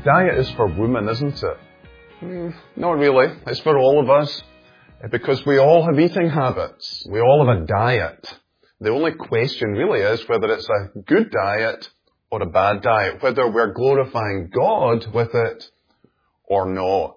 Diet is for women, isn't it? Not really. It's for all of us. Because we all have eating habits. We all have a diet. The only question really is whether it's a good diet or a bad diet. Whether we're glorifying God with it or not.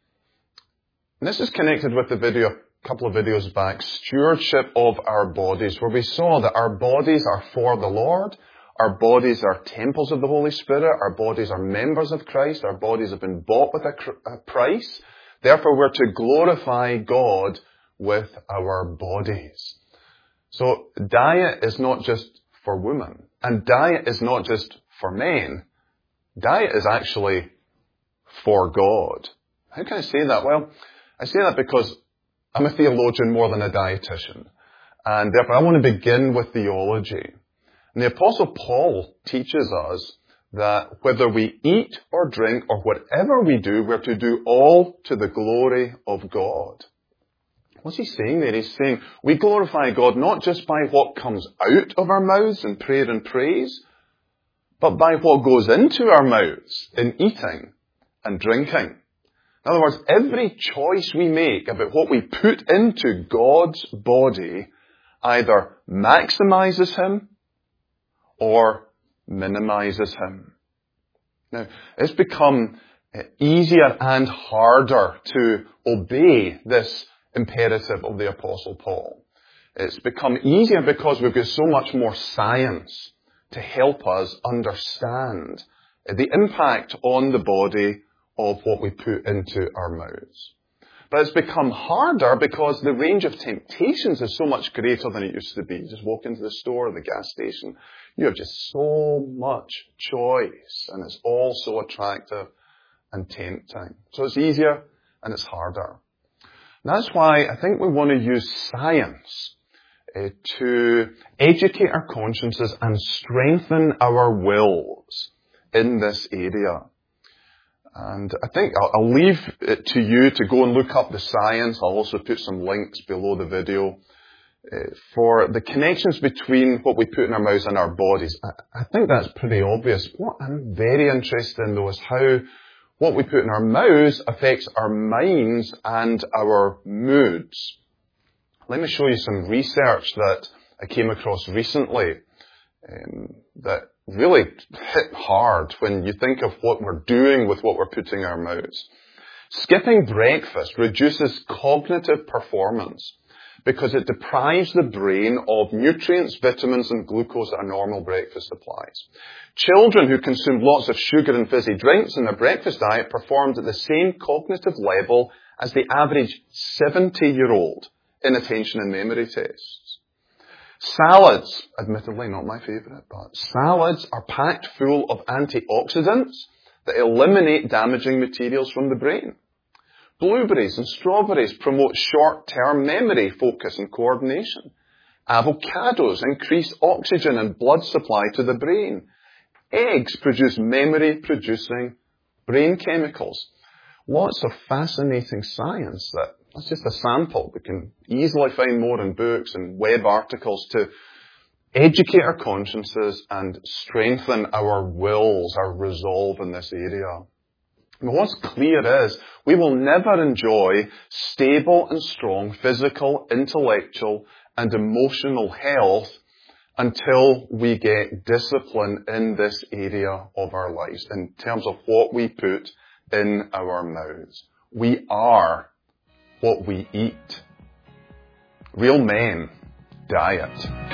And this is connected with the video, a couple of videos back, stewardship of our bodies, where we saw that our bodies are for the Lord. Our bodies are temples of the Holy Spirit. Our bodies are members of Christ. Our bodies have been bought with a price. Therefore, we're to glorify God with our bodies. So, diet is not just for women. And diet is not just for men. Diet is actually for God. How can I say that? Well, I say that because I'm a theologian more than a dietitian. And therefore, I want to begin with theology. And the Apostle Paul teaches us that whether we eat or drink or whatever we do, we're to do all to the glory of God. What's he saying there? He's saying we glorify God not just by what comes out of our mouths in prayer and praise, but by what goes into our mouths in eating and drinking. In other words, every choice we make about what we put into God's body either maximizes Him or minimizes Him. Now, it's become easier and harder to obey this imperative of the Apostle Paul. It's become easier because we've got so much more science to help us understand the impact on the body of what we put into our mouths. But it's become harder because the range of temptations is so much greater than it used to be. You just walk into the store or the gas station. You have just so much choice, and it's all so attractive and tempting. So it's easier and it's harder. And that's why I think we want to use science to educate our consciences and strengthen our wills in this area. And I think I'll leave it to you to go and look up the science. I'll also put some links below the video for the connections between what we put in our mouths and our bodies. I think that's pretty obvious. What I'm very interested in, though, is how what we put in our mouths affects our minds and our moods. Let me show you some research that I came across recently that really hit hard when you think of what we're doing with what we're putting in our mouths. Skipping breakfast reduces cognitive performance because it deprives the brain of nutrients, vitamins, and glucose that a normal breakfast supplies. Children who consumed lots of sugar and fizzy drinks in their breakfast diet performed at the same cognitive level as the average 70-year-old in attention and memory tests. Salads, admittedly not my favourite, but salads are packed full of antioxidants that eliminate damaging materials from the brain. Blueberries and strawberries promote short-term memory, focus and coordination. Avocados increase oxygen and blood supply to the brain. Eggs produce memory-producing brain chemicals. Lots of fascinating science that's just a sample. We can easily find more in books and web articles to educate our consciences and strengthen our wills, our resolve in this area. But what's clear is we will never enjoy stable and strong physical, intellectual, and emotional health until we get discipline in this area of our lives in terms of what we put in our mouths. We are what we eat. Real men diet.